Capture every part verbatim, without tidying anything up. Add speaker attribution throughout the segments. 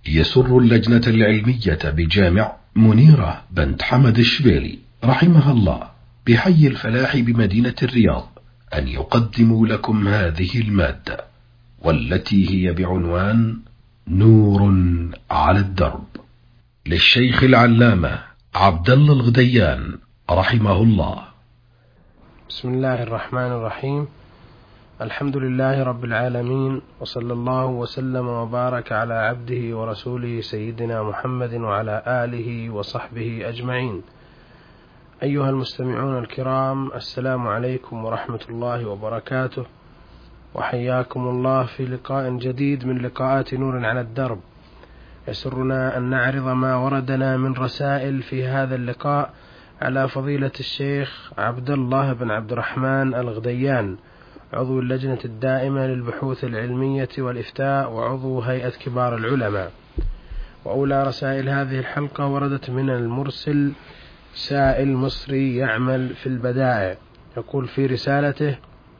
Speaker 1: يسر اللجنة العلمية بجامع منيرة بنت حمد الشبيلي رحمها الله بحي الفلاح بمدينة الرياض أن يقدموا لكم هذه المادة، والتي هي بعنوان نور على الدرب، للشيخ العلامة عبد الله الغديان رحمه الله.
Speaker 2: بسم الله الرحمن الرحيم. الحمد لله رب العالمين، وصلى الله وسلم وبارك على عبده ورسوله سيدنا محمد وعلى آله وصحبه أجمعين. أيها المستمعون الكرام، السلام عليكم ورحمة الله وبركاته، وحياكم الله في لقاء جديد من لقاءات نور على الدرب. يسرنا أن نعرض ما وردنا من رسائل في هذا اللقاء على فضيلة الشيخ عبد الله بن عبد الرحمن الغديان، عضو اللجنة الدائمة للبحوث العلمية والإفتاء وعضو هيئة كبار العلماء. وأولى رسائل هذه الحلقة وردت من المرسل سائل مصري يعمل في البدائع، يقول في رسالته: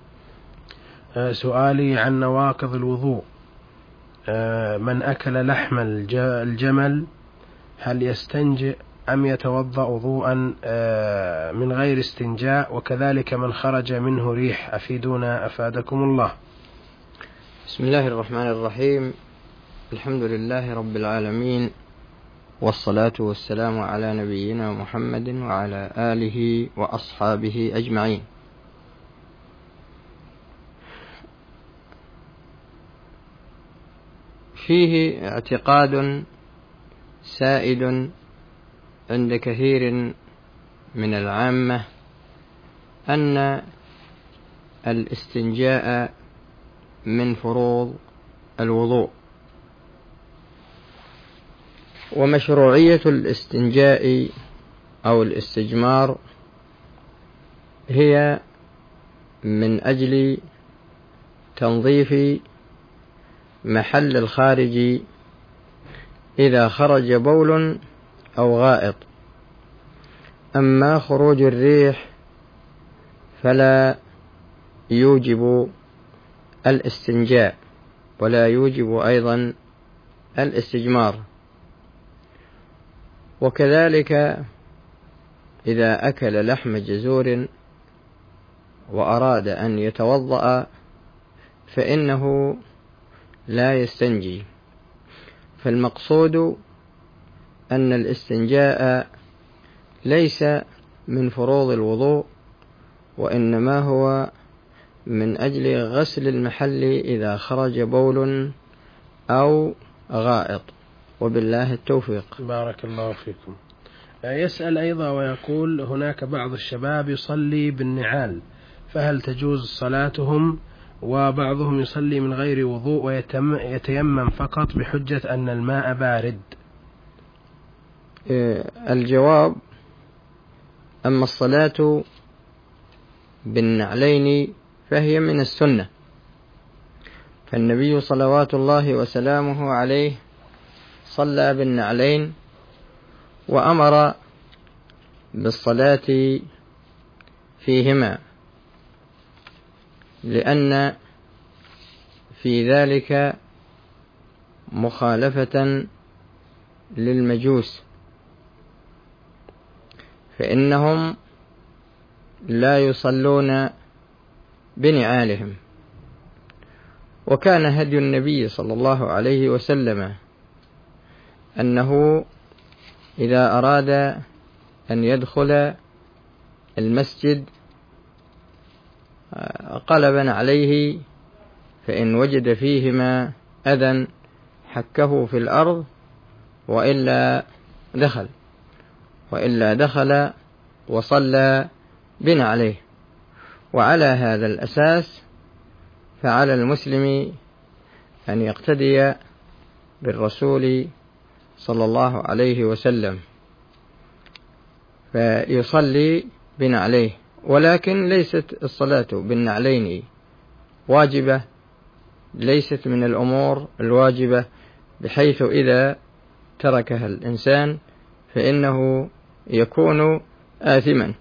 Speaker 2: سؤالي عن نواقض الوضوء. من أكل لحم الجمل هل يستنجئ أم يتوضأ وضوءا من غير استنجاء؟ وكذلك من خرج منه ريح، أفيدونا أفادكم الله.
Speaker 3: بسم الله الرحمن الرحيم. الحمد لله رب العالمين، والصلاة والسلام على نبينا محمد وعلى آله وأصحابه أجمعين. فيه اعتقاد سائد عند كثير من العامة أن الاستنجاء من فروض الوضوء، ومشروعية الاستنجاء أو الاستجمار هي من أجل تنظيف محل الخارج إذا خرج بول أو غائط. أما خروج الريح فلا يوجب الاستنجاء ولا يوجب أيضا الاستجمار. وكذلك إذا أكل لحم جزور وأراد أن يتوضأ فإنه لا يستنجي. فالمقصود أن الاستنجاء ليس من فروض الوضوء، وإنما هو من أجل غسل المحل إذا خرج بول أو غائط، وبالله التوفيق.
Speaker 2: بارك الله فيكم. يسأل أيضا ويقول: هناك بعض الشباب يصلي بالنعال، فهل تجوز صلاتهم؟ وبعضهم يصلي من غير وضوء ويتيمم فقط بحجة أن الماء بارد.
Speaker 3: الجواب: أما الصلاة بالنعلين فهي من السنة، فالنبي صلوات الله وسلامه عليه صلى بالنعلين وأمر بالصلاة فيهما، لأن في ذلك مخالفة للمجوس، فإنهم لا يصلون بنعالهم. وكان هدي النبي صلى الله عليه وسلم أنه إذا أراد أن يدخل المسجد قلب عليه، فإن وجد فيهما أذى حكه في الأرض، وإلا دخل وإلا دخل وصلى بنعليه. وعلى هذا الأساس فعلى المسلم أن يقتدي بالرسول صلى الله عليه وسلم فيصلي بنعليه. ولكن ليست الصلاة بالنعلين واجبة، ليست من الأمور الواجبة، بحيث إذا تركها الإنسان فإنه يكون آثما.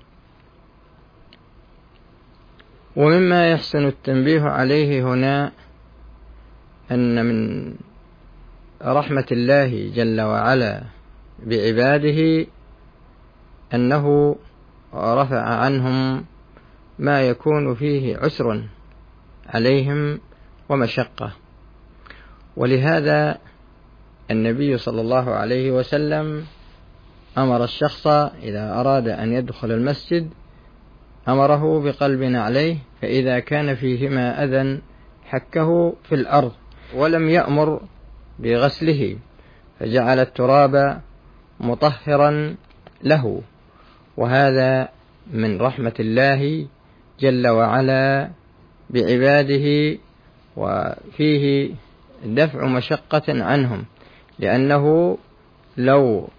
Speaker 3: ومما يحسن التنبيه عليه هنا أن من رحمة الله جل وعلا بعباده أنه رفع عنهم ما يكون فيه عسر عليهم ومشقة. ولهذا النبي صلى الله عليه وسلم أمر الشخص إذا أراد أن يدخل المسجد أمره بقلب نعليه، فإذا كان فيهما أذى حكه في الأرض، ولم يأمر بغسله، فجعل التراب مطهرا له. وهذا من رحمة الله جل وعلا بعباده، وفيه دفع مشقة عنهم، لأنه لو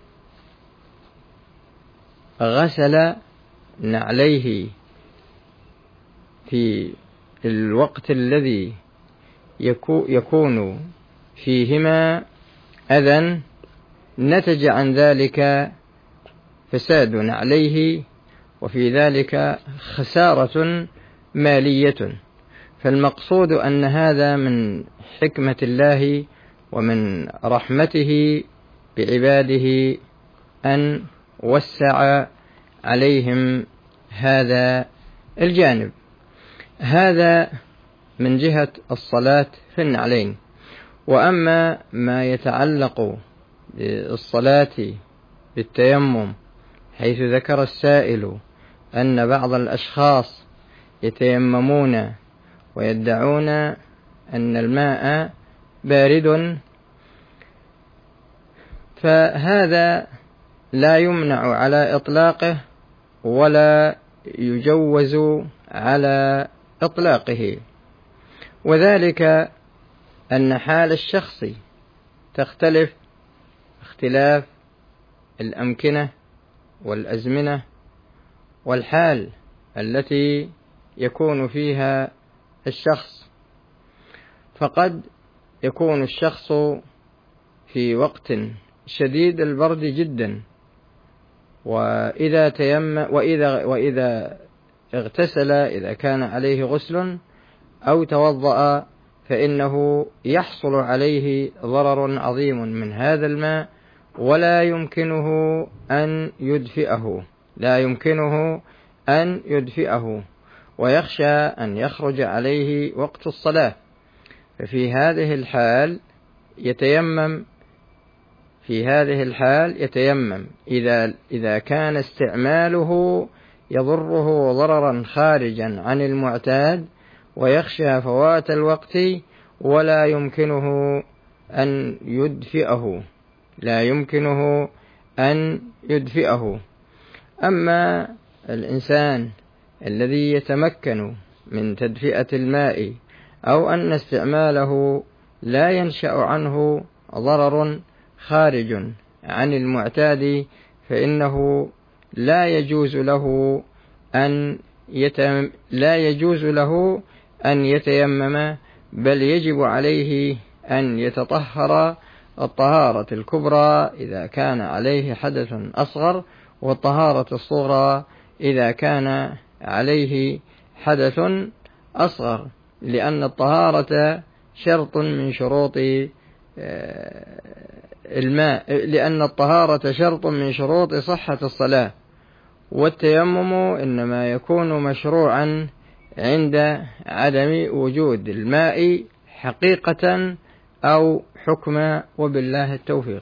Speaker 3: غسل نعليه في الوقت الذي يكون فيهما أذى نتج عن ذلك فساد نعليه، وفي ذلك خسارة مالية. فالمقصود أن هذا من حكمة الله ومن رحمته بعباده أن وسع عليهم هذا الجانب. هذا من جهة الصلاة في النعلين. وأما ما يتعلق بالصلاة بالتيمم، حيث ذكر السائل أن بعض الأشخاص يتيممون ويدعون أن الماء بارد، فهذا لا يمنع على إطلاقه ولا يجوز على إطلاقه، وذلك أن حال الشخص تختلف اختلاف الأمكنة والأزمنة والحال التي يكون فيها الشخص. فقد يكون الشخص في وقت شديد البرد جدا، وإذا تيم وإذا وإذا اغتسل إذا كان عليه غسل أو توضأ فإنه يحصل عليه ضرر عظيم من هذا الماء، ولا يمكنه أن يدفئه لا يمكنه أن يدفئه ويخشى أن يخرج عليه وقت الصلاة. ففي هذه الحال يتيمم في هذه الحال يتيمم إذا إذا كان استعماله يضره ضررا خارجا عن المعتاد ويخشى فوات الوقت ولا يمكنه أن يدفئه لا يمكنه أن يدفئه. أما الإنسان الذي يتمكن من تدفئة الماء أو أن استعماله لا ينشأ عنه ضرر خارج عن المعتاد، فإنه لا يجوز له أن يتم لا يجوز له أن يتيمم، بل يجب عليه أن يتطهر الطهارة الكبرى إذا كان عليه حدث أصغر، والطهارة الصغرى إذا كان عليه حدث أصغر، لأن الطهارة شرط من شروط الماء لأن الطهارة شرط من شروط صحة الصلاة، والتيمم إنما يكون مشروعا عند عدم وجود الماء حقيقة أو حكما، وبالله التوفيق.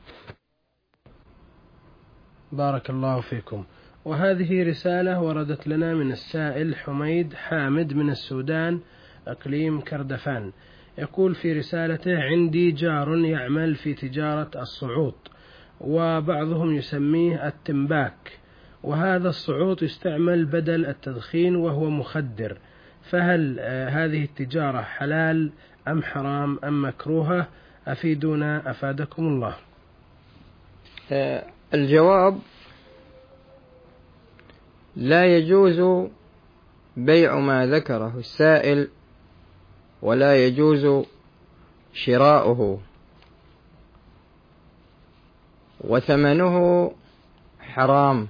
Speaker 2: بارك الله فيكم. وهذه رسالة وردت لنا من السائل حميد حامد من السودان أقليم كردفان. يقول في رسالته: عندي جار يعمل في تجارة الصعود، وبعضهم يسميه التمباك، وهذا الصعود يستعمل بدل التدخين وهو مخدر، فهل هذه التجارة حلال أم حرام أم مكروهة؟ أفيدونا أفادكم الله.
Speaker 3: الجواب: لا يجوز بيع ما ذكره السائل، ولا يجوز شراؤه، وثمنه حرام،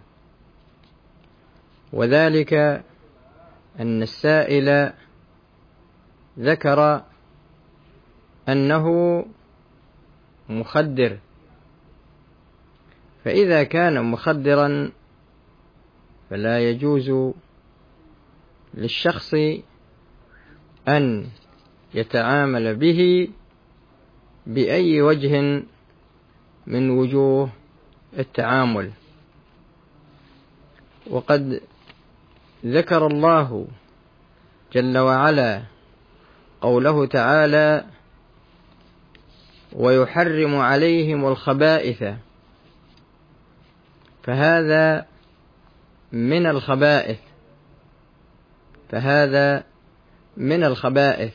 Speaker 3: وذلك أن السائل ذكر أنه مخدر، فإذا كان مخدرا فلا يجوز للشخص أن يتعامل به بأي وجه من وجوه التعامل. وقد ذكر الله جل وعلا قوله تعالى: ويحرم عليهم الخبائث، فهذا من الخبائث فهذا من الخبائث.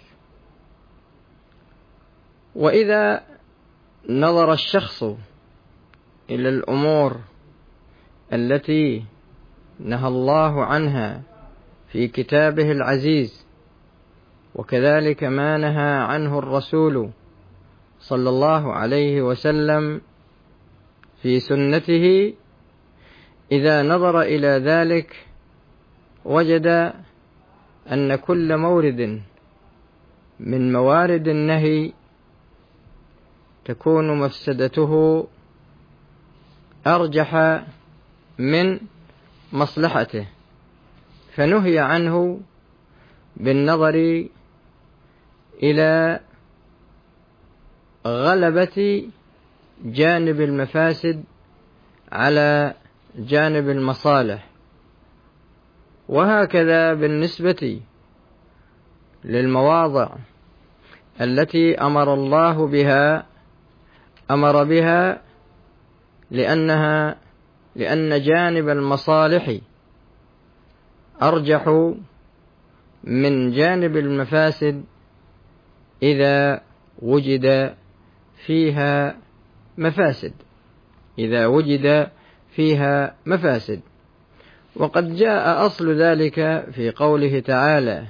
Speaker 3: وإذا نظر الشخص إلى الأمور التي نهى الله عنها في كتابه العزيز، وكذلك ما نهى عنه الرسول صلى الله عليه وسلم في سنته، إذا نظر إلى ذلك وجد أن كل مورد من موارد النهي تكون مفسدته أرجح من مصلحته، فنهي عنه بالنظر إلى غلبة جانب المفاسد على جانب المصالح. وهكذا بالنسبة للمواضع التي أمر الله بها أمر بها لأنها لأن جانب المصالح أرجح من جانب المفاسد إذا وجد فيها مفاسد إذا وجد فيها مفاسد. وقد جاء أصل ذلك في قوله تعالى: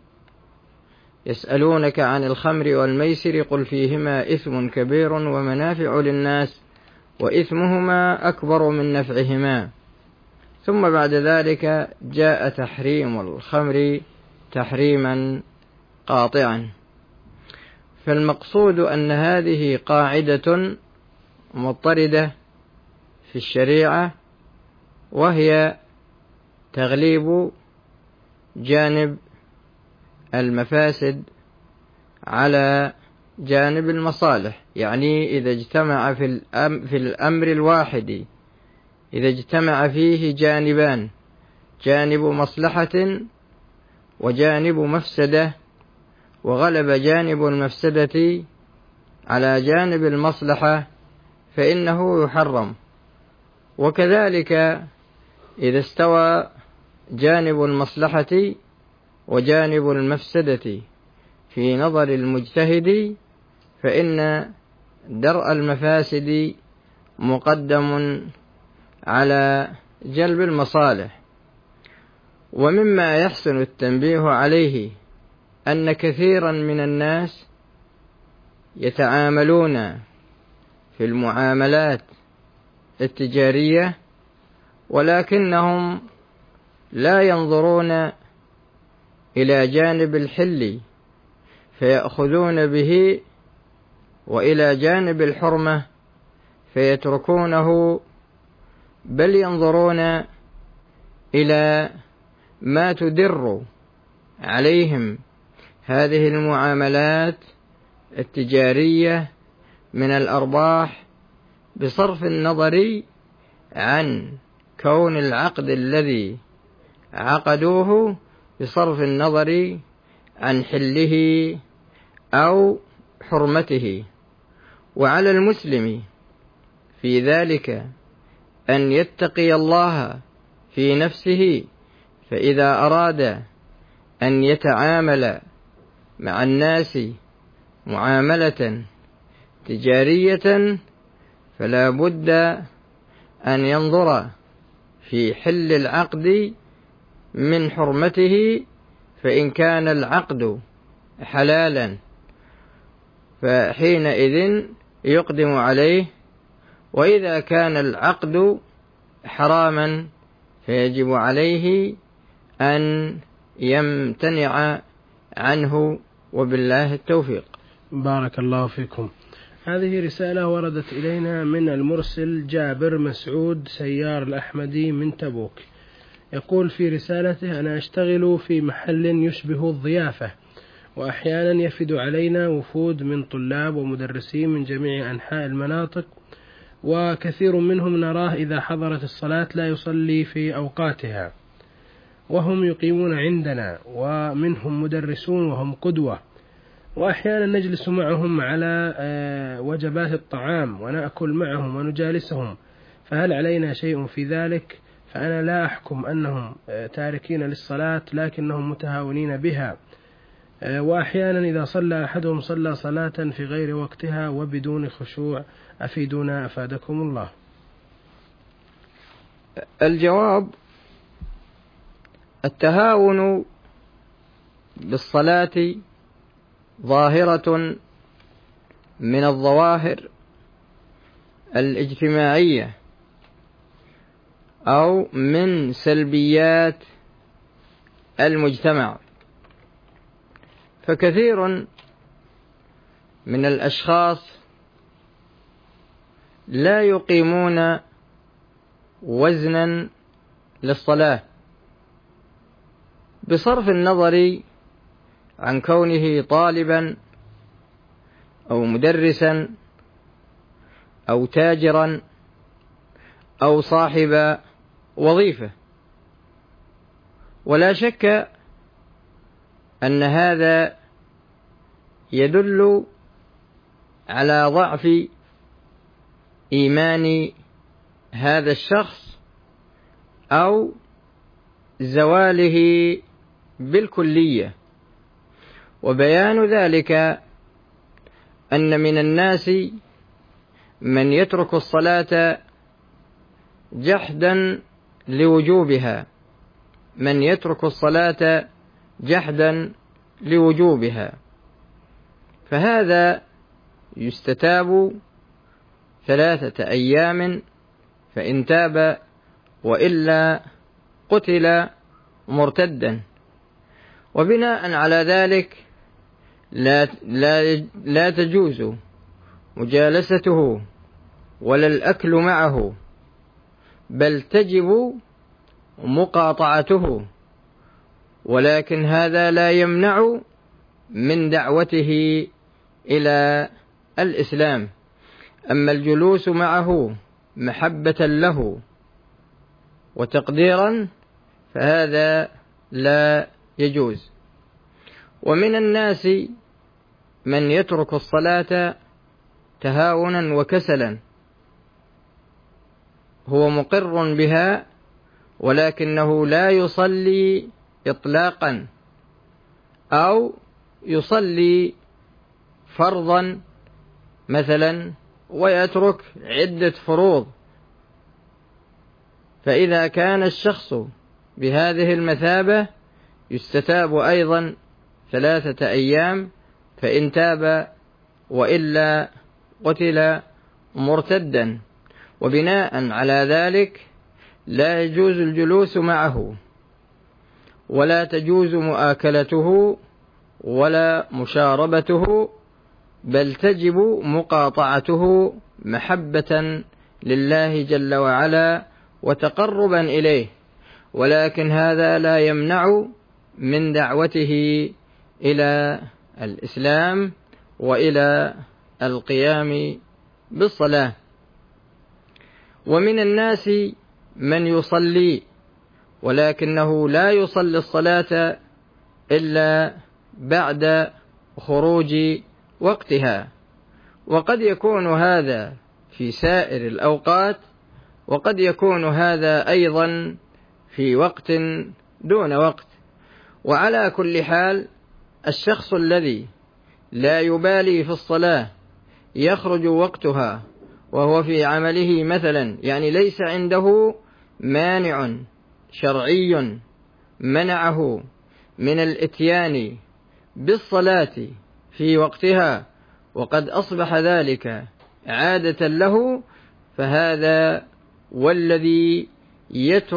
Speaker 3: يسألونك عن الخمر والميسر قل فيهما إثم كبير ومنافع للناس وإثمهما أكبر من نفعهما. ثم بعد ذلك جاء تحريم الخمر تحريما قاطعا. فالمقصود أن هذه قاعدة مضطردة في الشريعة، وهي تغليب جانب المفاسد على جانب المصالح. يعني إذا اجتمع في الأمر, في الأمر الواحد إذا اجتمع فيه جانبان، جانب مصلحة وجانب مفسدة، وغلب جانب المفسدة على جانب المصلحة، فإنه يحرم. وكذلك إذا استوى جانب المصلحة وجانب المفسدة في نظر المجتهد، فإن درء المفاسد مقدم على جلب المصالح. ومما يحسن التنبيه عليه أن كثيرا من الناس يتعاملون في المعاملات التجارية ولكنهم لا ينظرون إلى جانب الحل فيأخذون به، وإلى جانب الحرمة فيتركونه، بل ينظرون إلى ما تدر عليهم هذه المعاملات التجارية من الأرباح، بصرف النظر عن كون العقد الذي عقدوه، بصرف النظر عن حله أو حرمته. وعلى المسلم في ذلك أن يتقي الله في نفسه، فإذا أراد أن يتعامل مع الناس معاملة تجارية فلا بد أن ينظر في حل العقد من حرمته، فإن كان العقد حلالا فحينئذ يقدم عليه، وإذا كان العقد حراما فيجب عليه أن يمتنع عنه، وبالله التوفيق.
Speaker 2: بارك الله فيكم. هذه رسالة وردت إلينا من المرسل جابر مسعود سيار الأحمدي من تبوك. يقول في رسالته: أنا أشتغل في محل يشبه الضيافة، وأحيانا يفد علينا وفود من طلاب ومدرسين من جميع أنحاء المناطق، وكثير منهم نراه إذا حضرت الصلاة لا يصلي في أوقاتها، وهم يقيمون عندنا، ومنهم مدرسون وهم قدوة، وأحيانا نجلس معهم على وجبات الطعام ونأكل معهم ونجالسهم، فهل علينا شيء في ذلك؟ فأنا لا أحكم أنهم تاركين للصلاة، لكنهم متهاونين بها، وأحيانا إذا صلى أحدهم صلى صلاة في غير وقتها وبدون خشوع. أفيدونا أفادكم الله.
Speaker 3: الجواب: التهاون بالصلاة ظاهرة من الظواهر الاجتماعية أو من سلبيات المجتمع، فكثير من الأشخاص لا يقيمون وزنا للصلاة، بصرف النظر عن كونه طالبا أو مدرسا أو تاجرا أو صاحب وظيفة. ولا شك أن هذا يدل على ضعف إيمان هذا الشخص أو زواله بالكلية. وبيان ذلك أن من الناس من يترك الصلاة جحدا لوجوبها من يترك الصلاة جحدا لوجوبها فهذا يستتاب ثلاثة أيام، فإن تاب وإلا قتل مرتدا. وبناء على ذلك لا, لا, لا تجوز مجالسته ولا الأكل معه، بل تجب مقاطعته، ولكن هذا لا يمنع من دعوته إلى الإسلام. أما الجلوس معه محبة له وتقديرا فهذا لا يجوز. ومن الناس من يترك الصلاة تهاونا وكسلا، هو مقر بها ولكنه لا يصلي إطلاقا، أو يصلي فرضا مثلا ويترك عدة فروض. فإذا كان الشخص بهذه المثابة يستتاب أيضا ثلاثة أيام، فإن تاب وإلا قتل مرتدا. وبناء على ذلك لا يجوز الجلوس معه، ولا تجوز مؤاكلته ولا مشاربته، بل تجب مقاطعته محبة لله جل وعلا وتقربا إليه، ولكن هذا لا يمنع من دعوته إلى الإسلام وإلى القيام بالصلاة. ومن الناس من يصلي ولكنه لا يصلي الصلاة إلا بعد خروج وقتها، وقد يكون هذا في سائر الأوقات، وقد يكون هذا أيضا في وقت دون وقت. وعلى كل حال الشخص الذي لا يبالي في الصلاة يخرج وقتها وهو في عمله مثلا، يعني ليس عنده مانع شرعي منعه من الاتيان بالصلاة في وقتها، وقد أصبح ذلك عادة له، فهذا والذي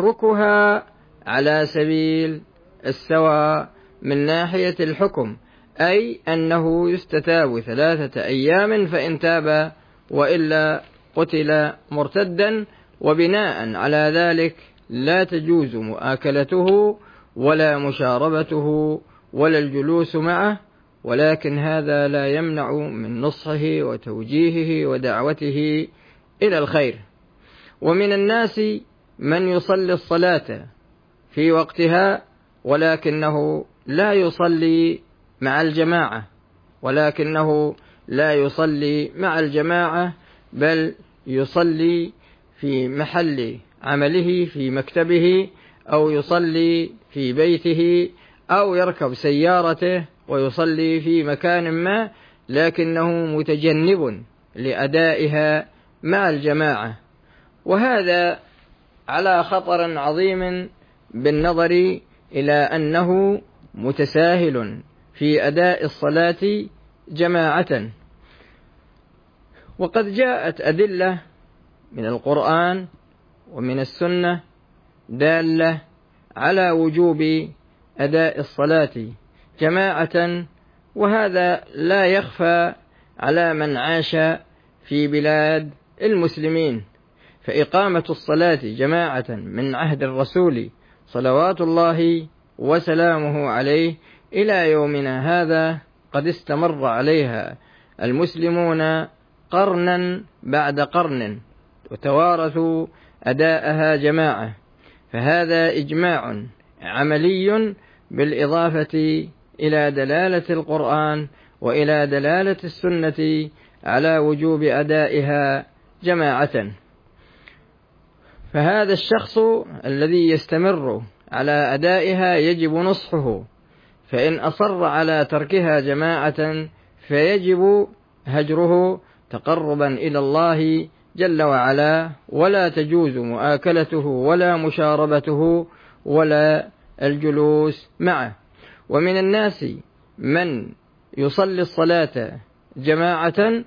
Speaker 3: يتركها على سبيل السواء من ناحية الحكم. أي أنه يستتاب ثلاثة أيام فإن تاب وإلا قتل مرتدا، وبناء على ذلك لا تجوز مؤاكلته ولا مشاربته ولا الجلوس معه، ولكن هذا لا يمنع من نصحه وتوجيهه ودعوته إلى الخير. ومن الناس من يصلي الصلاة في وقتها ولكنه لا يصلي مع الجماعة ولكنه لا يصلي مع الجماعة بل يصلي في محل عمله في مكتبه، أو يصلي في بيته، أو يركب سيارته ويصلي في مكان ما، لكنه متجنب لأدائها مع الجماعة. وهذا على خطر عظيم بالنظر إلى أنه متساهل في أداء الصلاة جماعة. وقد جاءت أدلة من القرآن ومن السنة دالة على وجوب أداء الصلاة جماعة، وهذا لا يخفى على من عاش في بلاد المسلمين، فإقامة الصلاة جماعة من عهد الرسول صلوات الله وسلامه عليه إلى يومنا هذا قد استمر عليها المسلمون قرنا بعد قرن وتوارثوا أداءها جماعة، فهذا إجماع عملي بالإضافة إلى دلالة القرآن وإلى دلالة السنة على وجوب أدائها جماعة. فهذا الشخص الذي يستمر على أدائها يجب نصحه، فإن أصر على تركها جماعة فيجب هجره تقربا إلى الله جل وعلا، ولا تجوز مؤاكلته ولا مشاربته ولا الجلوس معه. ومن الناس من يصلي الصلاة جماعة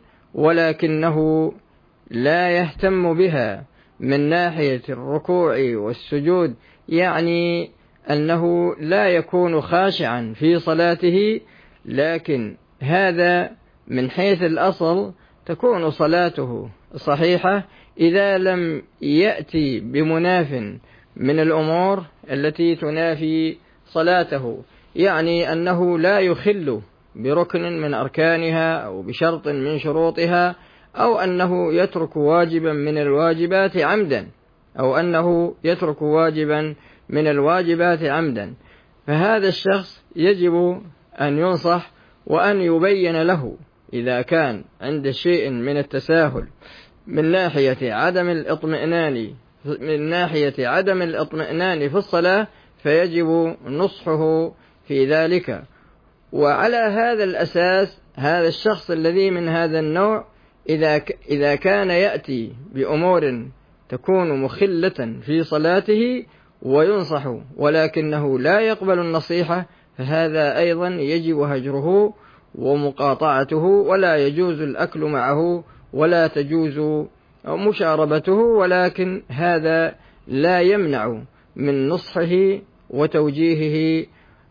Speaker 3: ولكنه لا يهتم بها من ناحية الركوع والسجود، يعني أنه لا يكون خاشعا في صلاته، لكن هذا من حيث الأصل تكون صلاته صحيحة إذا لم يأتي بمناف من الأمور التي تنافي صلاته، يعني أنه لا يخل بركن من أركانها أو بشرط من شروطها، أو أنه يترك واجبا من الواجبات عمدا أو أنه يترك واجبا من الواجبات عمدا، فهذا الشخص يجب أن ينصح وأن يبين له إذا كان عند شيء من التساهل من ناحية عدم الاطمئنان من ناحية عدم الاطمئنان في الصلاة فيجب نصحه في ذلك. وعلى هذا الأساس هذا الشخص الذي من هذا النوع إذا إذا كان يأتي بأمور تكون مخلة في صلاته وينصح ولكنه لا يقبل النصيحة، فهذا أيضا يجب هجره ومقاطعته، ولا يجوز الأكل معه ولا تجوز مشاربته، ولكن هذا لا يمنع من نصحه وتوجيهه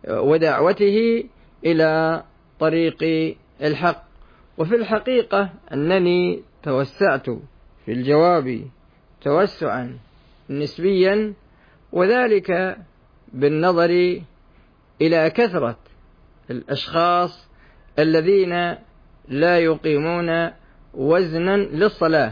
Speaker 3: ودعوته إلى طريق الحق. وفي الحقيقة أنني توسعت في الجواب توسعا نسبيا، وذلك بالنظر إلى كثرة الأشخاص الذين لا يقيمون وزنا للصلاة.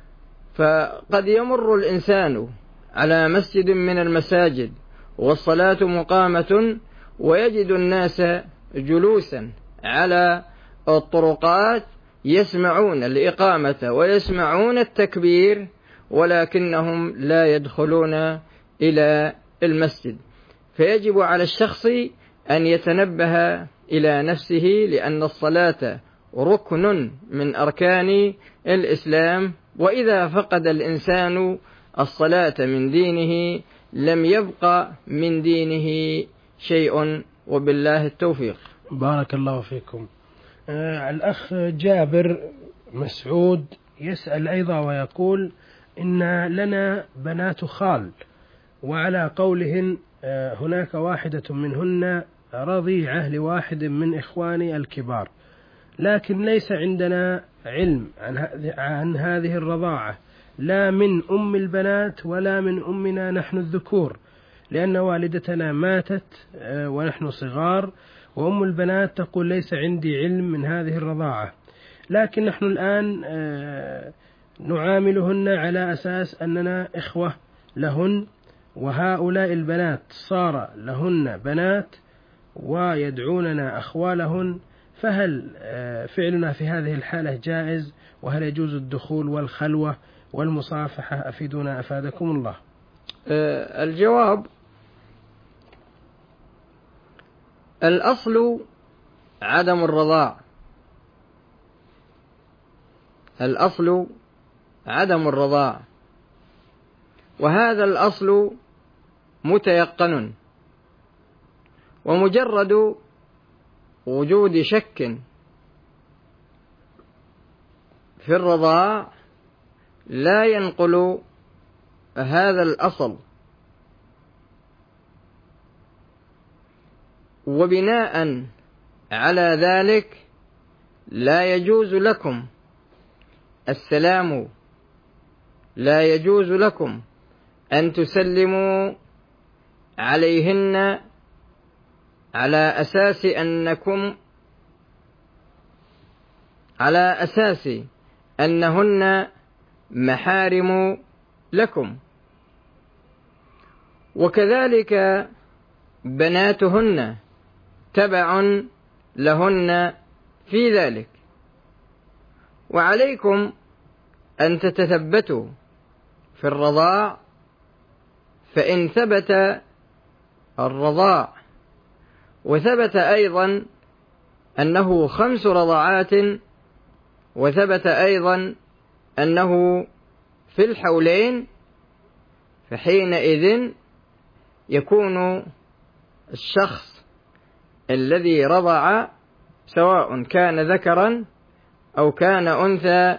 Speaker 3: فقد يمر الإنسان على مسجد من المساجد والصلاة مقامة ويجد الناس جلوسا على الطرقات يسمعون الإقامة ويسمعون التكبير ولكنهم لا يدخلون إلى المسجد. فيجب على الشخص أن يتنبه إلى نفسه، لأن الصلاة ركن من أركان الإسلام، وإذا فقد الإنسان الصلاة من دينه لم يبق من دينه شيء، وبالله التوفيق.
Speaker 2: بارك الله فيكم. آه الأخ جابر مسعود يسأل أيضا ويقول إن لنا بنات خال، وعلى قولهن آه هناك واحدة منهن رضيعة لواحد من إخواني الكبار، لكن ليس عندنا علم عن هذه الرضاعة لا من أم البنات ولا من أمنا نحن الذكور، لأن والدتنا ماتت ونحن صغار، وأم البنات تقول ليس عندي علم من هذه الرضاعة، لكن نحن الآن نعاملهن على أساس أننا إخوة لهن، وهؤلاء البنات صار لهن بنات ويدعوننا أخوالهن، فهل فعلنا في هذه الحالة جائز؟ وهل يجوز الدخول والخلوة والمصافحة؟ أفيدونا أفادكم الله.
Speaker 3: الجواب: الأصل عدم الرضاع، الأصل عدم الرضاع، وهذا الأصل متيقن، ومجرد وجود شك في الرضاع لا ينقل هذا الأصل، وبناء على ذلك لا يجوز لكم السلام، لا يجوز لكم أن تسلموا عليهن على أساس أنكم على أساس أنهن محارم لكم، وكذلك بناتهن تبع لهن في ذلك، وعليكم أن تتثبتوا في الرضاع، فإن ثبت الرضاع وثبت أيضا أنه خمس رضعات وثبت أيضا أنه في الحولين، فحينئذ يكون الشخص الذي رضع سواء كان ذكرا أو كان أنثى،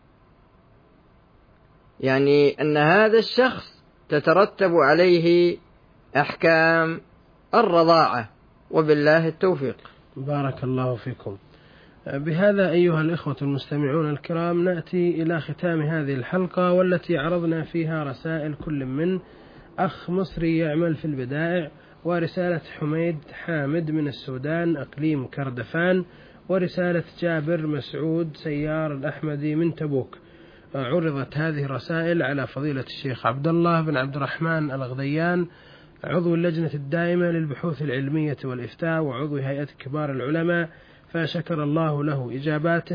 Speaker 3: يعني أن هذا الشخص تترتب عليه أحكام الرضاعة، وبالله التوفيق.
Speaker 2: بارك الله فيكم. بهذا أيها الإخوة المستمعون الكرام نأتي إلى ختام هذه الحلقة، والتي عرضنا فيها رسائل كل من أخ مصري يعمل في البدائع، ورسالة حميد حامد من السودان أقليم كردفان، ورسالة جابر مسعود سيار الأحمدي من تبوك. عرضت هذه الرسائل على فضيلة الشيخ عبد الله بن عبد الرحمن الغديان، عضو اللجنة الدائمة للبحوث العلمية والإفتاء وعضو هيئة كبار العلماء، فشكر الله له إجاباته،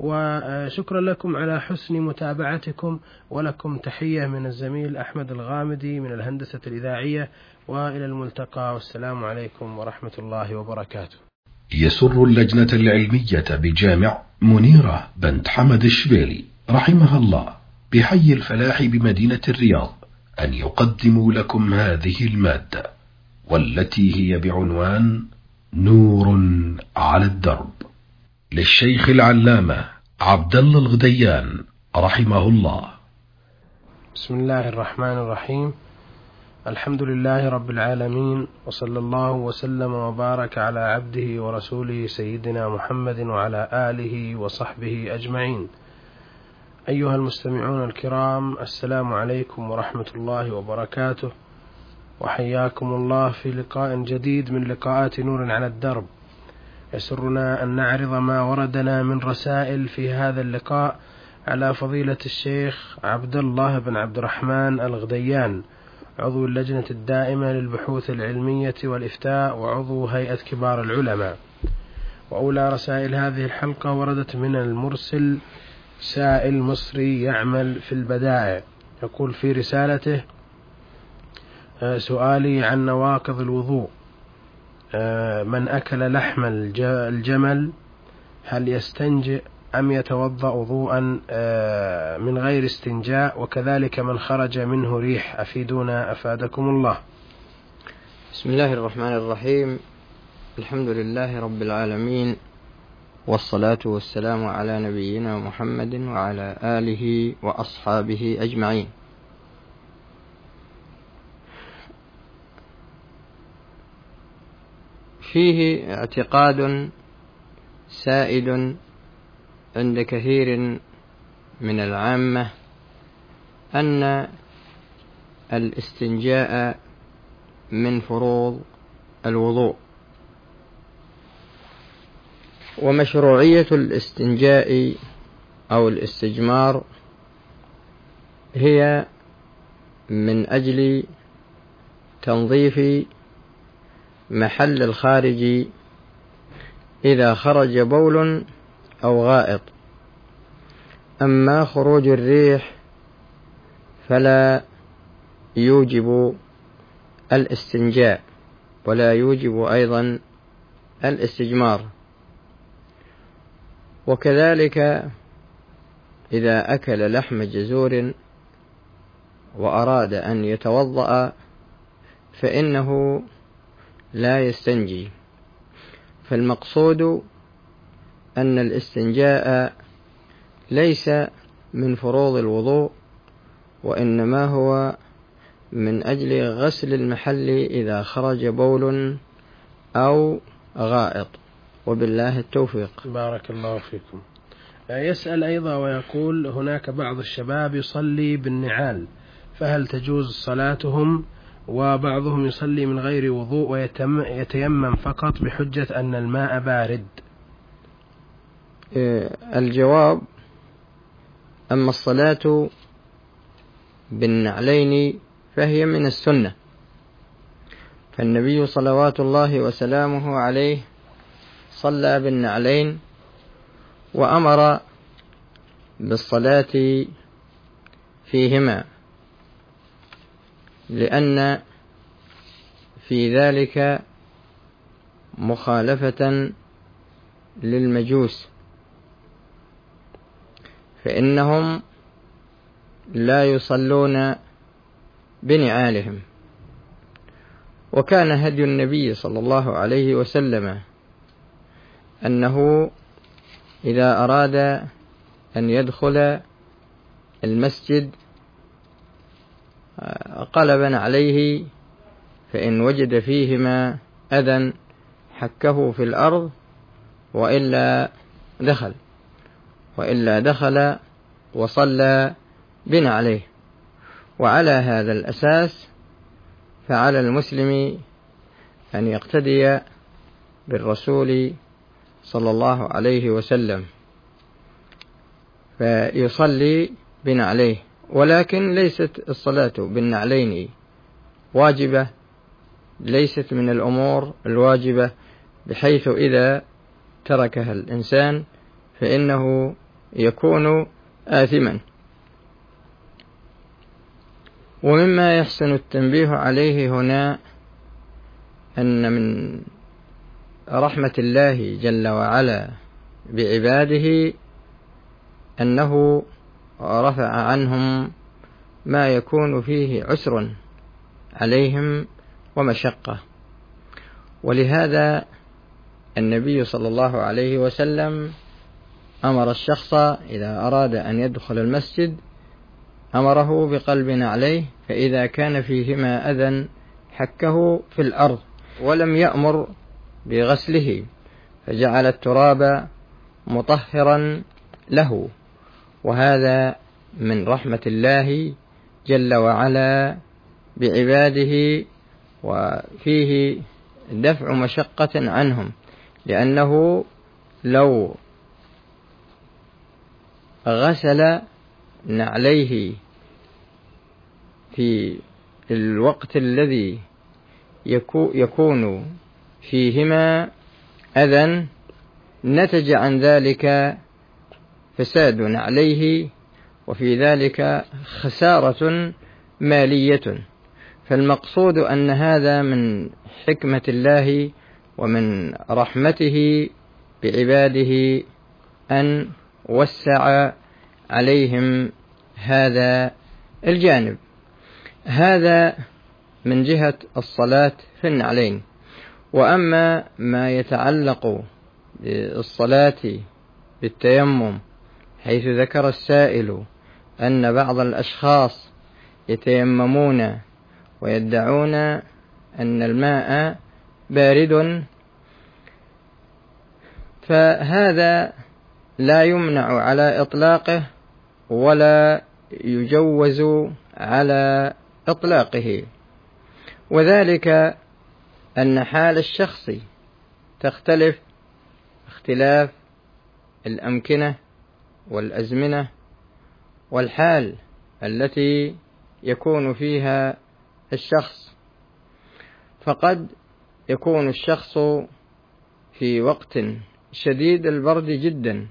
Speaker 2: وشكرا لكم على حسن متابعتكم، ولكم تحية من الزميل أحمد الغامدي من الهندسة الإذاعية، وإلى الملتقى، والسلام عليكم ورحمة الله وبركاته.
Speaker 1: يسر اللجنة العلمية بجامع منيرة بنت حمد الشبيلي رحمها الله بحي الفلاح بمدينة الرياض أن يقدموا لكم هذه المادة، والتي هي بعنوان نور على الدرب، للشيخ العلامة عبد الله الغديان رحمه الله.
Speaker 2: بسم الله الرحمن الرحيم. الحمد لله رب العالمين، وصلى الله وسلم وبارك على عبده ورسوله سيدنا محمد وعلى آله وصحبه أجمعين. أيها المستمعون الكرام، السلام عليكم ورحمة الله وبركاته، وحياكم الله في لقاء جديد من لقاءات نور على الدرب. يسرنا أن نعرض ما وردنا من رسائل في هذا اللقاء على فضيلة الشيخ عبد الله بن عبد الرحمن الغديان، عضو اللجنة الدائمة للبحوث العلمية والإفتاء وعضو هيئة كبار العلماء. وأولى رسائل هذه الحلقة وردت من المرسل سائل مصري يعمل في البدائع، يقول في رسالته: سؤالي عن نواقض الوضوء، من أكل لحم الجمل هل يستنجئ أم يتوضأ وضوءا من غير استنجاء؟ وكذلك من خرج منه ريح، أفيدونا أفادكم الله.
Speaker 3: بسم الله الرحمن الرحيم. الحمد لله رب العالمين، والصلاة والسلام على نبينا محمد وعلى آله وأصحابه أجمعين. فيه اعتقاد سائد عند كثير من العامة أن الاستنجاء من فروض الوضوء، ومشروعية الاستنجاء أو الاستجمار هي من أجل تنظيف محل الخارج إذا خرج بول أو غائط. أما خروج الريح فلا يوجب الاستنجاء ولا يوجب أيضا الاستجمار. وكذلك إذا أكل لحم جزور وأراد أن يتوضأ فإنه لا يستنجي. فالمقصود أن الاستنجاء ليس من فروض الوضوء، وإنما هو من أجل غسل المحل إذا خرج بول أو غائط، وبالله التوفيق.
Speaker 2: بارك الله فيكم. يسأل أيضا ويقول: هناك بعض الشباب يصلي بالنعال، فهل تجوز صلاتهم؟ وبعضهم يصلي من غير وضوء ويتيمم فقط بحجة أن الماء بارد.
Speaker 3: الجواب: أما الصلاة بالنعلين فهي من السنة، فالنبي صلوات الله وسلامه عليه صلى بالنعلين وأمر بالصلاة فيهما، لأن في ذلك مخالفة للمجوس، فإنهم لا يصلون بنعالهم. وكان هدي النبي صلى الله عليه وسلم أنه إذا أراد أن يدخل المسجد قلب عليه، فإن وجد فيهما أذى حكه في الأرض، وإلا دخل وإلا دخل وصلى بنعليه. وعلى هذا الأساس فعلى المسلم أن يقتدي بالرسول صلى الله عليه وسلم فيصلي بنعليه. ولكن ليست الصلاة بالنعلين واجبة، ليست من الأمور الواجبة، بحيث إذا تركها الإنسان فإنه يكون آثما. ومما يحسن التنبيه عليه هنا أن من رحمة الله جل وعلا بعباده أنه رفع عنهم ما يكون فيه عسر عليهم ومشقة. ولهذا النبي صلى الله عليه وسلم أمر الشخص إذا أراد أن يدخل المسجد أمره بقلب عليه، فإذا كان فيهما أذى حكه في الأرض، ولم يأمر بغسله، فجعل التراب مطهرا له. وهذا من رحمة الله جل وعلا بعباده، وفيه دفع مشقة عنهم، لأنه لو غسل نعليه في الوقت الذي يكون فيهما أذى نتج عن ذلك فساد عليه، وفي ذلك خسارة مالية. فالمقصود أن هذا من حكمة الله ومن رحمته بعباده أن وسع عليهم هذا الجانب. هذا من جهة الصلاة في النعلين. وأما ما يتعلق بالصلاة بالتيمم، حيث ذكر السائل أن بعض الأشخاص يتيممون ويدعون أن الماء بارد، فهذا لا يمنع على إطلاقه ولا يجوز على إطلاقه، وذلك أن حال الشخص تختلف اختلاف الأمكنة والأزمنة والحال التي يكون فيها الشخص. فقد يكون الشخص في وقت شديد البرد جدا،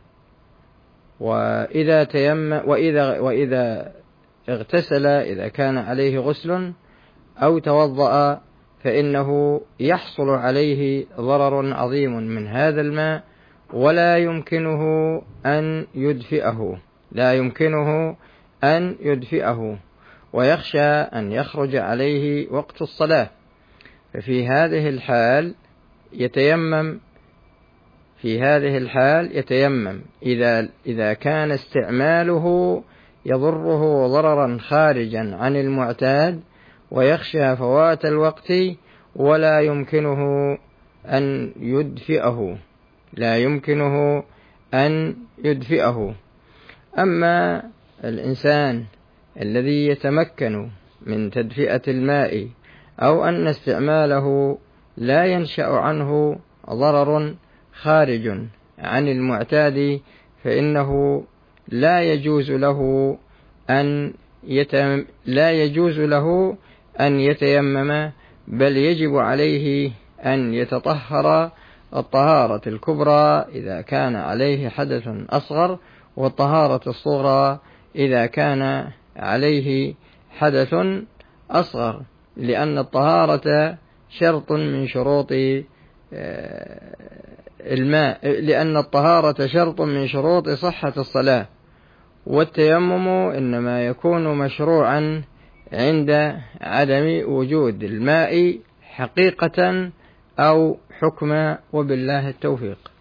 Speaker 3: وإذا تيم وإذا وإذا اغتسل إذا كان عليه غسل أو توضأ فإنه يحصل عليه ضرر عظيم من هذا الماء، ولا يمكنه أن يدفئه لا يمكنه أن يدفئه ويخشى أن يخرج عليه وقت الصلاة. ففي هذه الحال يتيمم في هذه الحال يتيمم إذا إذا كان استعماله يضره ضررا خارجا عن المعتاد ويخشى فوات الوقت ولا يمكنه أن يدفئه لا يمكنه أن يدفئه. أما الإنسان الذي يتمكن من تدفئة الماء أو أن استعماله لا ينشأ عنه ضرر خارج عن المعتاد فإنه لا يجوز له أن يتم لا يجوز له أن يتيمم، بل يجب عليه أن يتطهر الطهارة الكبرى إذا كان عليه حدث أصغر، والطهارة الصغرى إذا كان عليه حدث أصغر، لأن الطهارة شرط من شروط الماء لأن الطهارة شرط من شروط صحة الصلاة، والتيمم إنما يكون مشروعا عند عدم وجود الماء حقيقة أو حكما، وبالله التوفيق.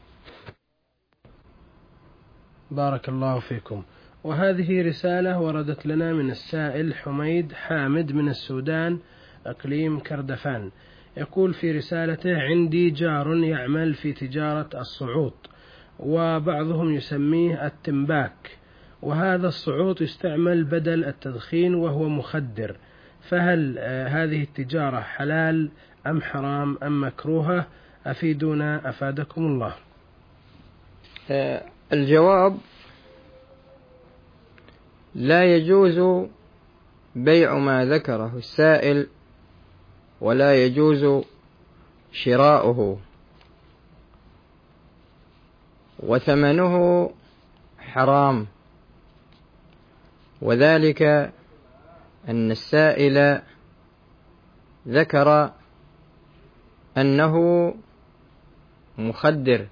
Speaker 2: بارك الله فيكم. وهذه رسالة وردت لنا من السائل حميد حامد من السودان أقليم كردفان. يقول في رسالته: عندي جار يعمل في تجارة الصعوط، وبعضهم يسميه التمباك، وهذا الصعوط يستعمل بدل التدخين وهو مخدر، فهل هذه التجارة حلال أم حرام أم مكروهة؟ أفيدونا أفادكم الله.
Speaker 3: الجواب: لا يجوز بيع ما ذكره السائل، ولا يجوز شراؤه، وثمنه حرام، وذلك أن السائل ذكر أنه مخدر،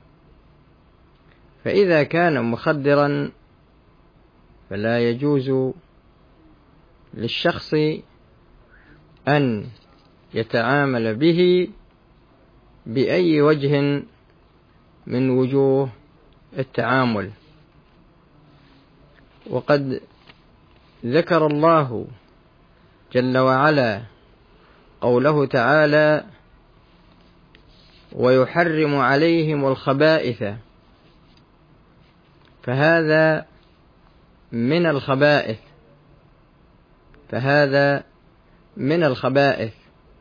Speaker 3: فإذا كان مخدرا فلا يجوز للشخص أن يتعامل به بأي وجه من وجوه التعامل. وقد ذكر الله جل وعلا قوله تعالى: ويحرم عليهم الخبائث، فهذا من الخبائث فهذا من الخبائث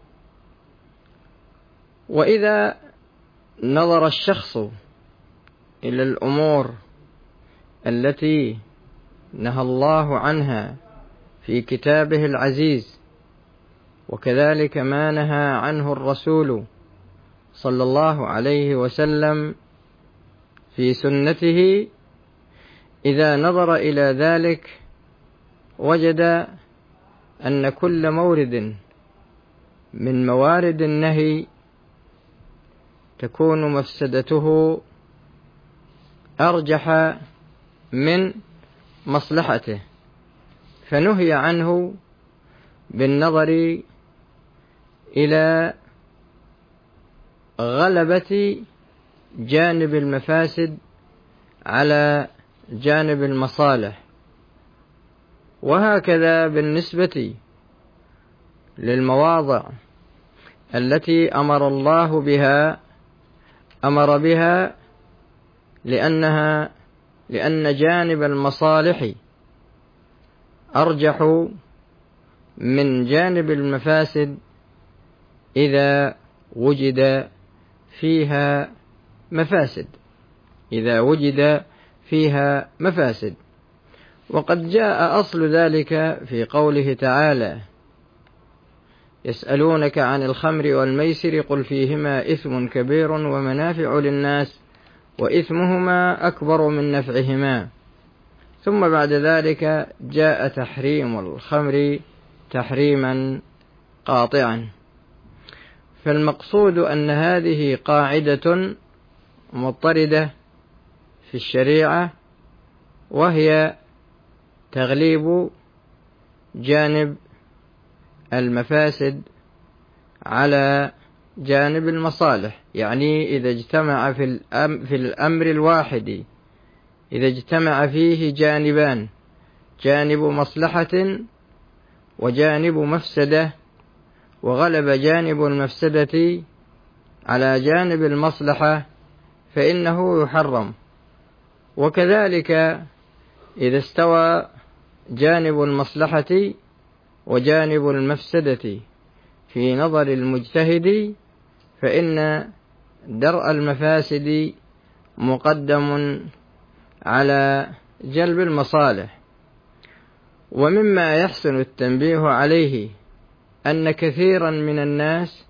Speaker 3: وإذا نظر الشخص إلى الأمور التي نهى الله عنها في كتابه العزيز، وكذلك ما نهى عنه الرسول صلى الله عليه وسلم في سنته، إذا نظر إلى ذلك وجد أن كل مورد من موارد النهي تكون مفسدته أرجح من مصلحته، فنهي عنه بالنظر إلى غلبة جانب المفاسد على جانب المصالح. وهكذا بالنسبة للمواضع التي أمر الله بها أمر بها لأنها لأن جانب المصالح أرجح من جانب المفاسد إذا وجد فيها مفاسد إذا وجد فيها مفاسد وقد جاء أصل ذلك في قوله تعالى: يسألونك عن الخمر والميسر قل فيهما إثم كبير ومنافع للناس وإثمهما أكبر من نفعهما. ثم بعد ذلك جاء تحريم الخمر تحريما قاطعا. فالمقصود أن هذه قاعدة مضطردة في الشريعة، وهي تغليب جانب المفاسد على جانب المصالح. يعني إذا اجتمع في الأمر, في الأمر الواحد إذا اجتمع فيه جانبان، جانب مصلحة وجانب مفسدة، وغلب جانب المفسدة على جانب المصلحة، فإنه يحرم. وكذلك إذا استوى جانب المصلحة وجانب المفسدة في نظر المجتهد، فإن درء المفاسد مقدم على جلب المصالح. ومما يحسن التنبيه عليه أن كثيرا من الناس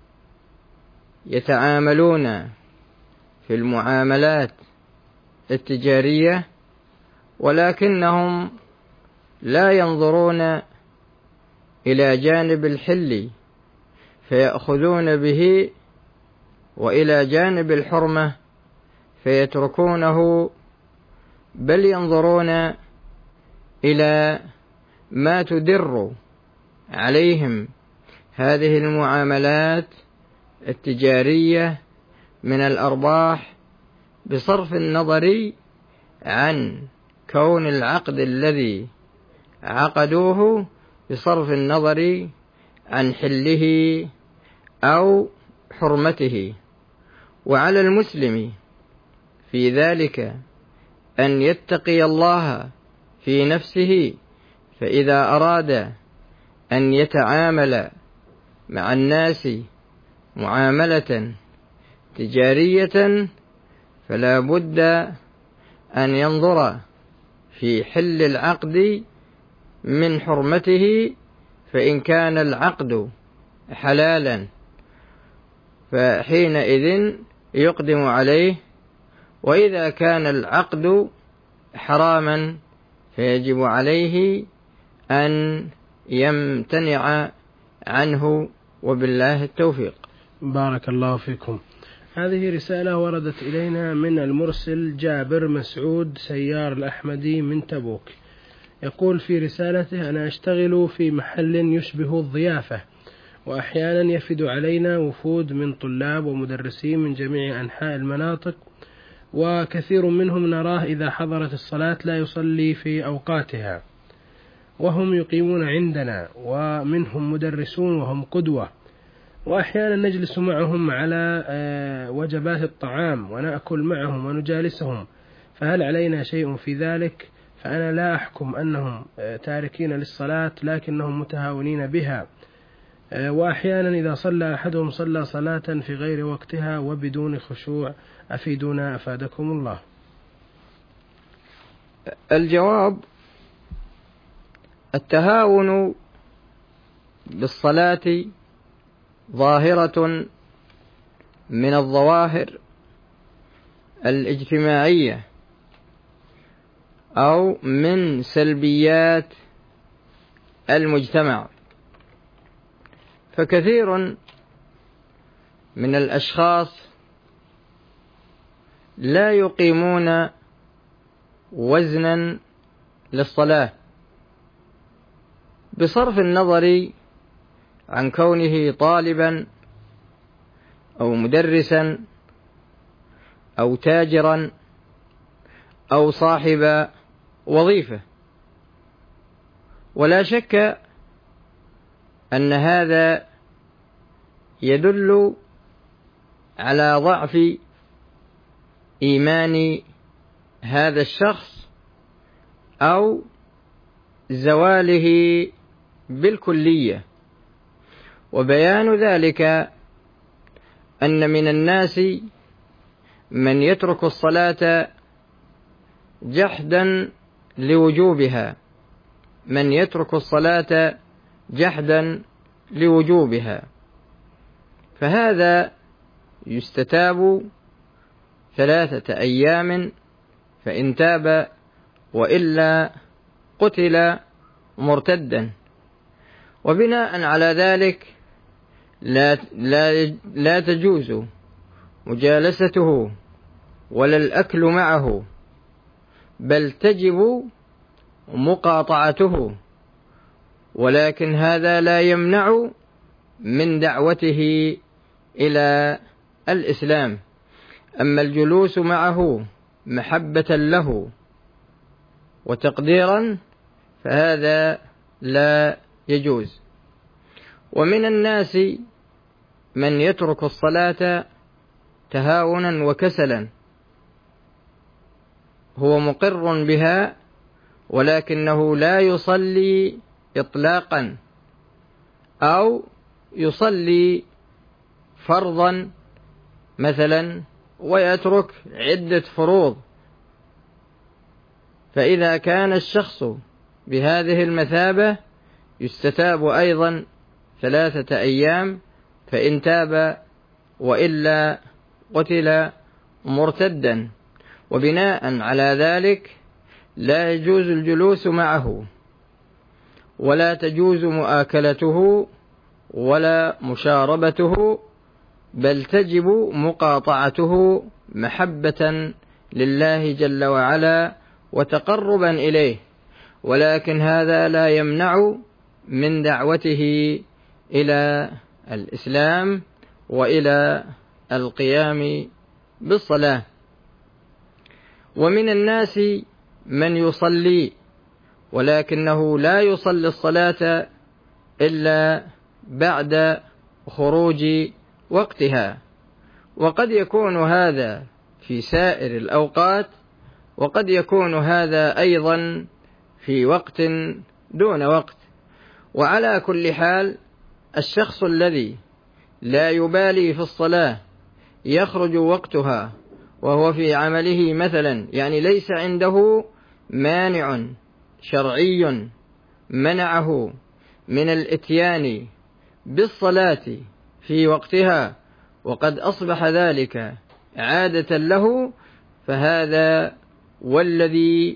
Speaker 3: يتعاملون في المعاملات التجارية ولكنهم لا ينظرون إلى جانب الحل فيأخذون به، وإلى جانب الحرمة فيتركونه، بل ينظرون إلى ما تدر عليهم هذه المعاملات التجارية من الأرباح، بصرف النظر عن كون العقد الذي عقدوه، بصرف النظر عن حله أو حرمته. وعلى المسلم في ذلك أن يتقي الله في نفسه، فإذا أراد أن يتعامل مع الناس معاملة تجارية فلا بد أن ينظر في حل العقد من حرمته، فإن كان العقد حلالا فحينئذ يقدم عليه، وإذا كان العقد حراما فيجب عليه أن يمتنع عنه، وبالله التوفيق.
Speaker 2: بارك الله فيكم. هذه رسالة وردت إلينا من المرسل جابر مسعود سيار الأحمدي من تبوك. يقول في رسالته: أنا أشتغل في محل يشبه الضيافة، وأحيانا يفد علينا وفود من طلاب ومدرسين من جميع أنحاء المناطق، وكثير منهم نراه إذا حضرت الصلاة لا يصلي في أوقاتها، وهم يقيمون عندنا، ومنهم مدرسون وهم قدوة، وأحيانا نجلس معهم على وجبات الطعام ونأكل معهم ونجالسهم، فهل علينا شيء في ذلك؟ فأنا لا أحكم أنهم تاركين للصلاة، لكنهم متهاونين بها، وأحيانا إذا صلى أحدهم صلى صلاة في غير وقتها وبدون خشوع. أفيدونا أفادكم الله.
Speaker 3: الجواب: التهاون بالصلاة ظاهرة من الظواهر الاجتماعية أو من سلبيات المجتمع، فكثير من الأشخاص لا يقيمون وزنا للصلاة، بصرف النظر عن كونه طالبا أو مدرسا أو تاجرا أو صاحب وظيفة. ولا شك أن هذا يدل على ضعف إيمان هذا الشخص أو زواله بالكلية. وبيان ذلك أن من الناس من يترك الصلاة جحدا لوجوبها من يترك الصلاة جحدا لوجوبها فهذا يستتاب ثلاثة أيام، فإن تاب وإلا قتل مرتدا. وبناء على ذلك لا, لا, لا تجوز مجالسته ولا الأكل معه، بل تجب مقاطعته، ولكن هذا لا يمنع من دعوته إلى الإسلام. أما الجلوس معه محبة له وتقديرا فهذا لا يجوز. ومن الناس من يترك الصلاة تهاونا وكسلا، هو مقر بها ولكنه لا يصلي إطلاقا، أو يصلي فرضا مثلا ويترك عدة فروض. فإذا كان الشخص بهذه المثابة يستتاب أيضا ثلاثة أيام، فإن تاب وإلا قتل مرتدا. وبناء على ذلك لا يجوز الجلوس معه، ولا تجوز مؤاكلته ولا مشاربته، بل تجب مقاطعته محبة لله جل وعلا وتقربا إليه، ولكن هذا لا يمنع من دعوته إلى الإسلام وإلى القيام بالصلاة. ومن الناس من يصلي ولكنه لا يصلي الصلاة إلا بعد خروج وقتها، وقد يكون هذا في سائر الأوقات، وقد يكون هذا أيضا في وقت دون وقت. وعلى كل حال الشخص الذي لا يبالي في الصلاة يخرج وقتها وهو في عمله مثلا، يعني ليس عنده مانع شرعي منعه من الإتيان بالصلاة في وقتها، وقد أصبح ذلك عادة له، فهذا والذي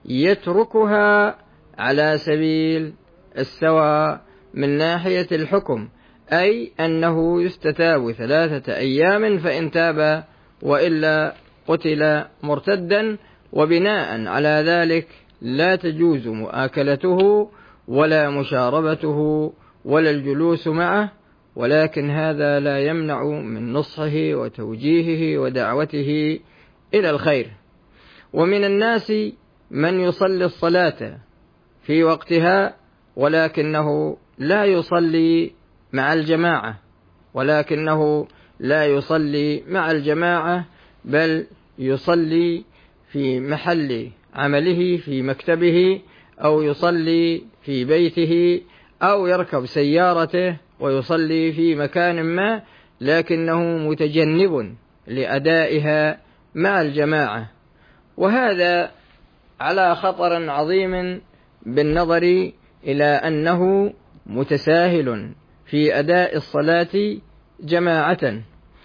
Speaker 3: يتركها على سبيل السواء من ناحية الحكم، أي أنه يستتاب ثلاثة أيام، فإن تاب وإلا قتل مرتدا. وبناء على ذلك لا تجوز مؤاكلته ولا مشاربته ولا الجلوس معه، ولكن هذا لا يمنع من نصحه وتوجيهه ودعوته إلى الخير. ومن الناس من يصلي الصلاة في وقتها ولكنه لا يصلي مع الجماعة ولكنه لا يصلي مع الجماعة بل يصلي في محل عمله في مكتبه، أو يصلي في بيته، أو يركب سيارته ويصلي في مكان ما، لكنه متجنب لأدائها مع الجماعة. وهذا على خطر عظيم بالنظر إلى أنه متساهل في أداء الصلاة جماعة.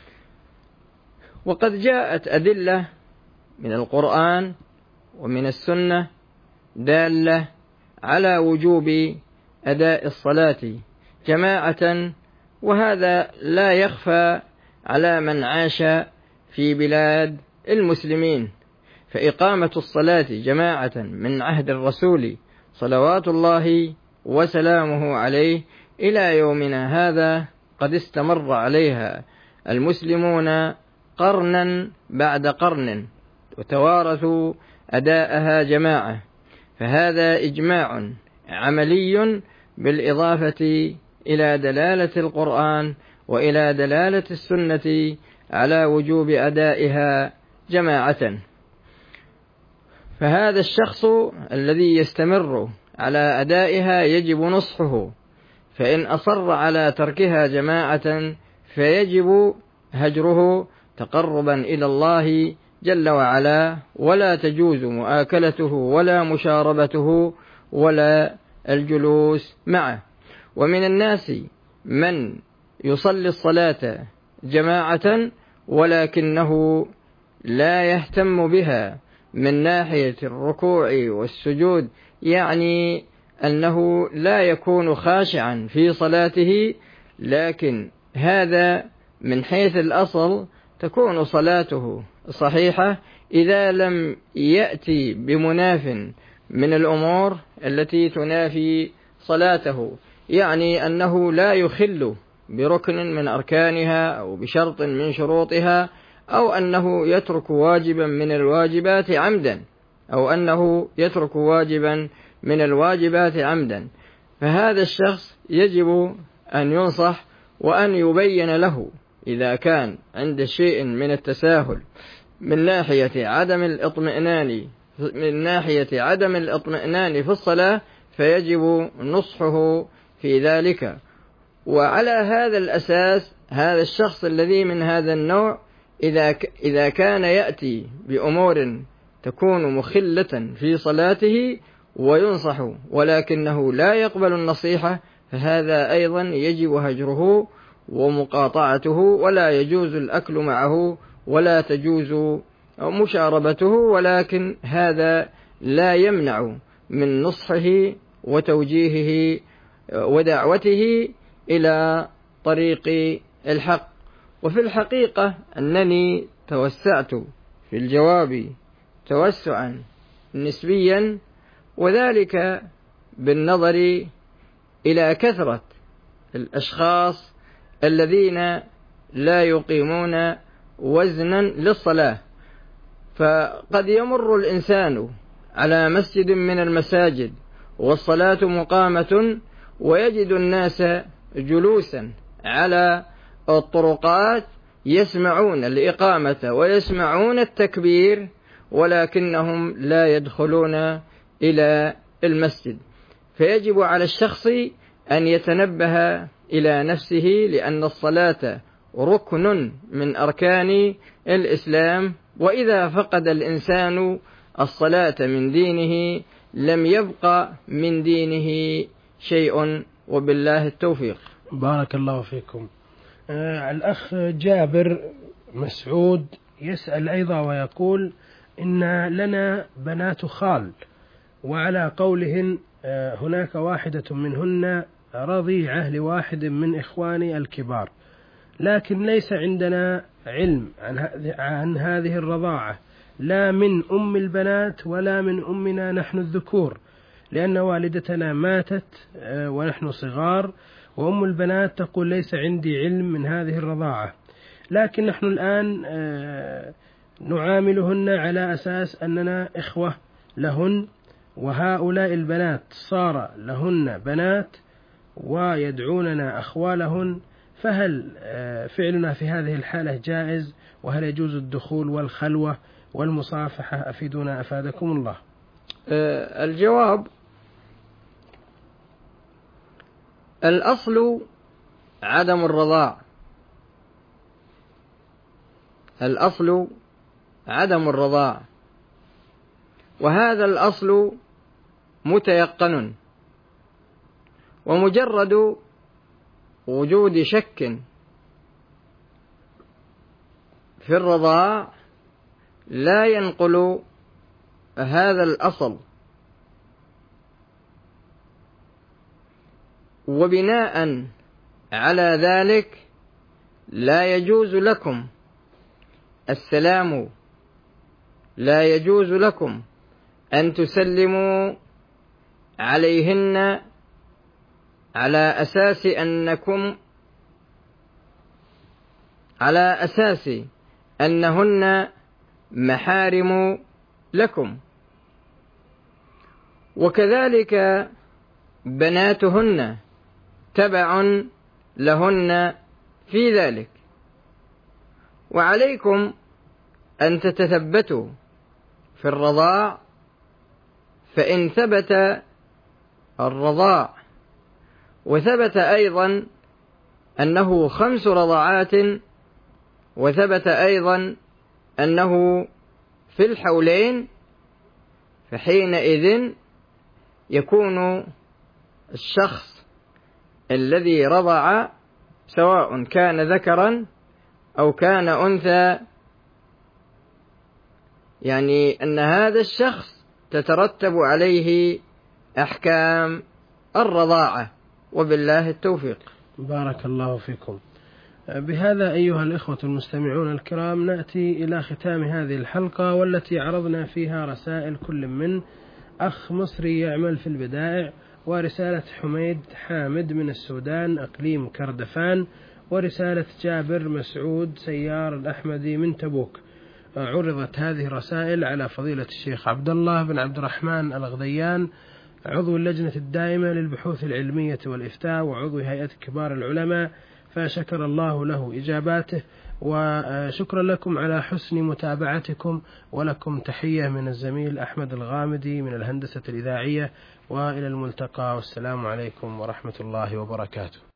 Speaker 3: وقد جاءت أدلة من القرآن ومن السنة دالة على وجوب أداء الصلاة جماعة، وهذا لا يخفى على من عاش في بلاد المسلمين. فإقامة الصلاة جماعة من عهد الرسول صلوات الله وسلامه عليه إلى يومنا هذا قد استمر عليها المسلمون قرنا بعد قرن، وتوارثوا أداءها جماعة. فهذا إجماع عملي بالإضافة إلى دلالة القرآن وإلى دلالة السنة على وجوب أدائها جماعة. فهذا الشخص الذي يستمر على أدائها يجب نصحه، فإن أصر على تركها جماعة فيجب هجره تقربا إلى الله جل وعلا، ولا تجوز مؤاكلته ولا مشاربته ولا الجلوس معه. ومن الناس من يصلي الصلاة جماعة ولكنه لا يهتم بها من ناحية الركوع والسجود، يعني أنه لا يكون خاشعا في صلاته، لكن هذا من حيث الأصل تكون صلاته صحيحة إذا لم يأتي بمناف من الأمور التي تنافي صلاته، يعني أنه لا يخل بركن من أركانها أو بشرط من شروطها، أو أنه يترك واجبا من الواجبات عمدا، أو أنه يترك واجبا من الواجبات عمدا. فهذا الشخص يجب أن ينصح وأن يبين له إذا كان عند شيء من التساهل من ناحية عدم الاطمئنان من ناحية عدم الاطمئنان في الصلاة، فيجب نصحه في ذلك. وعلى هذا الأساس هذا الشخص الذي من هذا النوع إذا إذا كان يأتي بأمور تكون مخلة في صلاته وينصح ولكنه لا يقبل النصيحة، فهذا أيضا يجب هجره ومقاطعته، ولا يجوز الأكل معه ولا تجوز مشاربته، ولكن هذا لا يمنع من نصحه وتوجيهه ودعوته إلى طريق الحق. وفي الحقيقة أنني توسعت في الجواب توسعا نسبيا، وذلك بالنظر إلى كثرة الأشخاص الذين لا يقيمون وزنا للصلاة. فقد يمر الإنسان على مسجد من المساجد والصلاة مقامة ويجد الناس جلوسا على الطرقات يسمعون الإقامة ويسمعون التكبير ولكنهم لا يدخلون إلى المسجد. فيجب على الشخص أن يتنبه إلى نفسه، لأن الصلاة ركن من أركان الإسلام، وإذا فقد الإنسان الصلاة من دينه لم يبق من دينه شيء، وبالله التوفيق.
Speaker 2: بارك الله فيكم. آه الأخ جابر مسعود يسأل أيضا ويقول إن لنا بنات خال، وعلى قولهن آه هناك واحدة منهن رضيعة لواحد من إخواني الكبار، لكن ليس عندنا علم عن, عن هذه الرضاعة، لا من أم البنات ولا من أمنا نحن الذكور، لأن والدتنا ماتت ونحن صغار، وأم البنات تقول ليس عندي علم من هذه الرضاعة، لكن نحن الآن نعاملهن على أساس أننا إخوة لهن، وهؤلاء البنات صار لهن بنات ويدعوننا أخوالهن، فهل فعلنا في هذه الحالة جائز؟ وهل يجوز الدخول والخلوة والمصافحة؟ أفيدونا أفادكم الله.
Speaker 3: الجواب: الأصل عدم الرضاع، الأصل عدم الرضاع، وهذا الأصل متيقن، ومجرد وجود شك في الرضاع لا ينقل هذا الأصل، وبناء على ذلك لا يجوز لكم السلام، لا يجوز لكم أن تسلموا عليهن على أساس أنكم على أساس أنهن محارم لكم، وكذلك بناتهن تبع لهن في ذلك، وعليكم أن تتثبتوا في الرضاع فإن ثبت الرضاع وثبت أيضا أنه خمس رضعات وثبت أيضا أنه في الحولين، فحينئذ يكون الشخص الذي رضع سواء كان ذكرا أو كان أنثى، يعني أن هذا الشخص تترتب عليه أحكام الرضاعة، وبالله التوفيق.
Speaker 2: بارك الله فيكم. بهذا أيها الإخوة المستمعون الكرام نأتي إلى ختام هذه الحلقة، والتي عرضنا فيها رسائل كل من أخ مصري يعمل في البدائع، ورسالة حميد حامد من السودان أقليم كردفان، ورسالة جابر مسعود سيار الأحمدي من تبوك. عرضت هذه الرسائل على فضيلة الشيخ عبد الله بن عبد الرحمن الغذيان، عضو اللجنة الدائمة للبحوث العلمية والإفتاء وعضو هيئة كبار العلماء، فشكر الله له إجاباته، وشكرا لكم على حسن متابعتكم، ولكم تحية من الزميل أحمد الغامدي من الهندسة الإذاعية، وإلى الملتقى، والسلام عليكم ورحمة الله وبركاته.